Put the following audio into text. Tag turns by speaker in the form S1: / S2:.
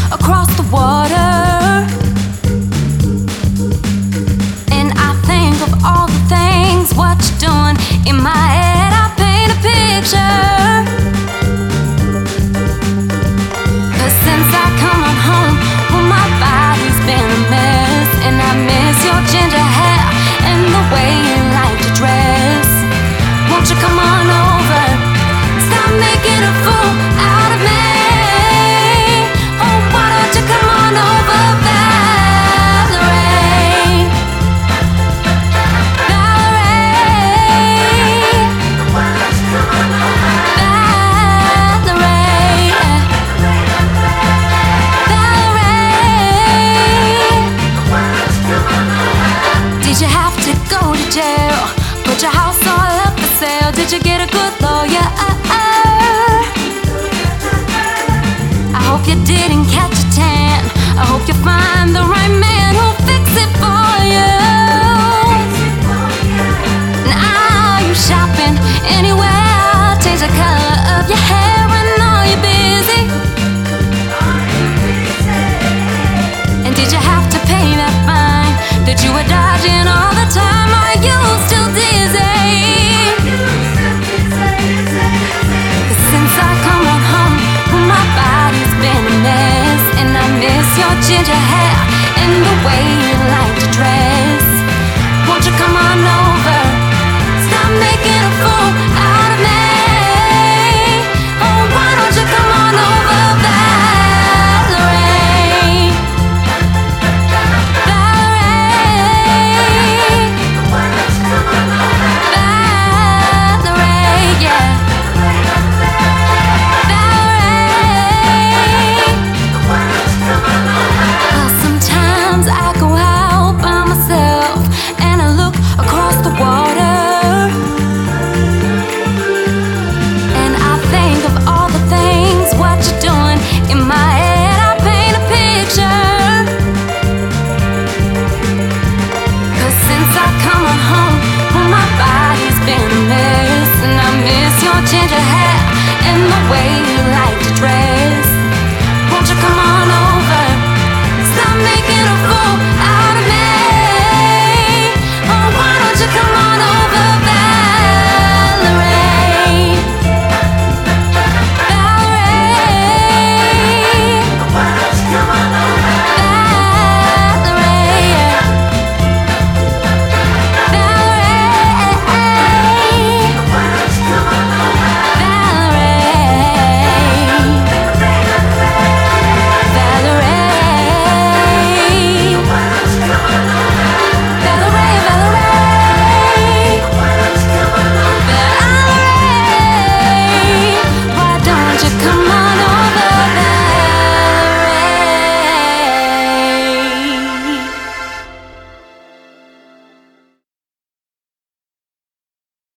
S1: across the water. And I think of all the things, what you're doing. In my head I paint a picture. 'Cause since I come on home, well, my body's been a mess. And I miss your ginger hair and the way you like to dress. Won't you come on over, stop making a fool out of me. Oh, why don't you come on over, Valerie? Valerie, Valerie. Did you have to go to jail? Put your house all up for sale. Did you get a good lawyer? I hope you didn't catch a tan. I hope you find the right man who'll fix it for you. Now you shopping anywhere? Change the color of your hair and are you busy? And did you have to pay that fine that you were dodging